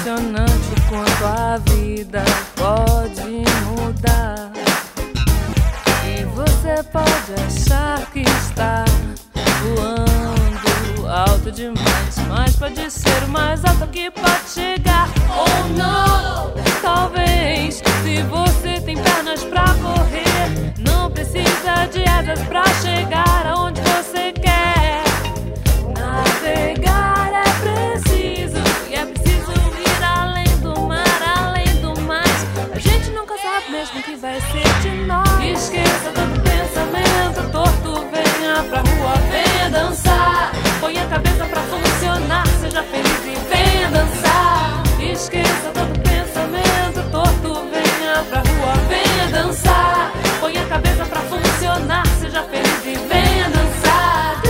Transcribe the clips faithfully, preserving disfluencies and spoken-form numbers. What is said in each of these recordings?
impressionante quanto a vida pode mudar. E você pode achar que está voando alto demais, mas pode ser o mais alto que pode chegar. Ou não, talvez, se você tem pernas pra correr, não precisa de asas pra chegar aonde você quer. Navegar é preciso, e é preciso ir além do mar, além do mais. A gente nunca sabe mesmo o que vai ser de nós. Esqueça todo pensamento torto, venha pra rua, venha dançar. Põe a cabeça pra funcionar, seja feliz e venha dançar. Esqueça todo pensamento torto, venha pra rua, venha dançar. Põe a cabeça pra funcionar, seja feliz e venha dançar.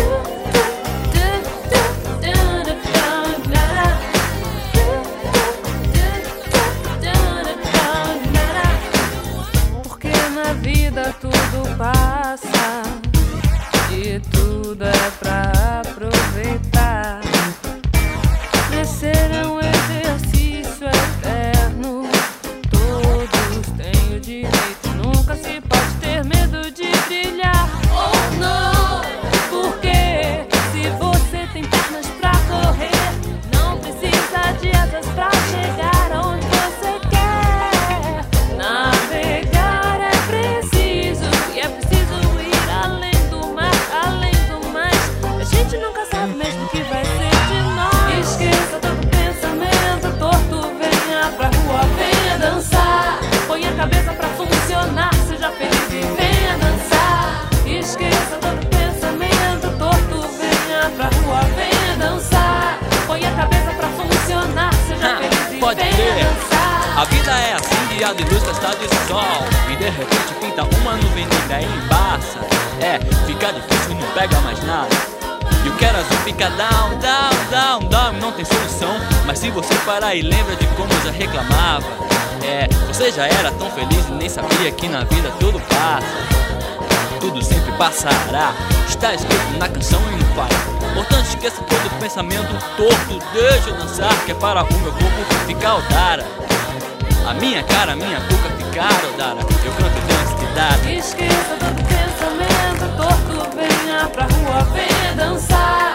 Porque na vida tudo passa e tudo é pra aproveitar. Crescer é um exercício eterno, todos têm o direito, nunca se pode ter medo de brilhar. Oh não, porque se você tem pernas pra correr, não precisa de asas pra chegar aonde você quer. Navegar é preciso, e é preciso ir além do mar, além do mais. A gente nunca sabe mesmo o que vai ser de nós. Esqueça todo pensamento torto, venha pra rua, venha dançar. Põe a cabeça pra funcionar, seja feliz e venha dançar. Esqueça todo pensamento torto, venha pra rua, venha dançar. Põe a cabeça pra funcionar, seja feliz e Pode venha crer. dançar. A vida é assim, dia de luz, está de sol, e de repente pinta uma nuvem negra e embaça. É, fica difícil, não pega mais nada. E o que era azul fica down, down, down, down, não tem solução. Mas se você parar e lembra de como eu já reclamava, é, você já era tão feliz e nem sabia que na vida tudo passa. Tudo sempre passará, está escrito na canção e no pai. Portanto, esqueça todo pensamento torto, deixa eu dançar, que é para o meu corpo ficar odara. A minha cara, a minha boca ficar odara. Eu canto e danço que dá. Esqueça todo pensamento torto, venha pra rua, venha dançar.